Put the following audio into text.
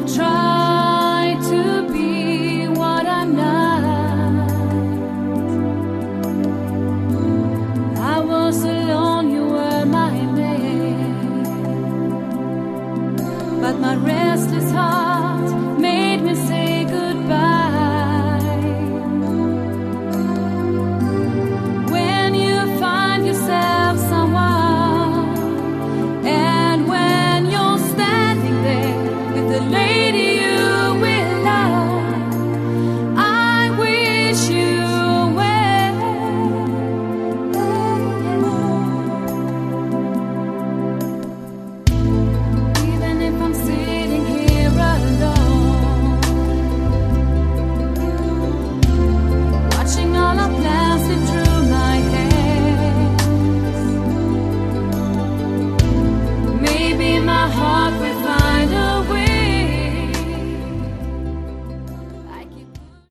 I've tried to be what I'm not. I was alone, you were my man, but my restless heart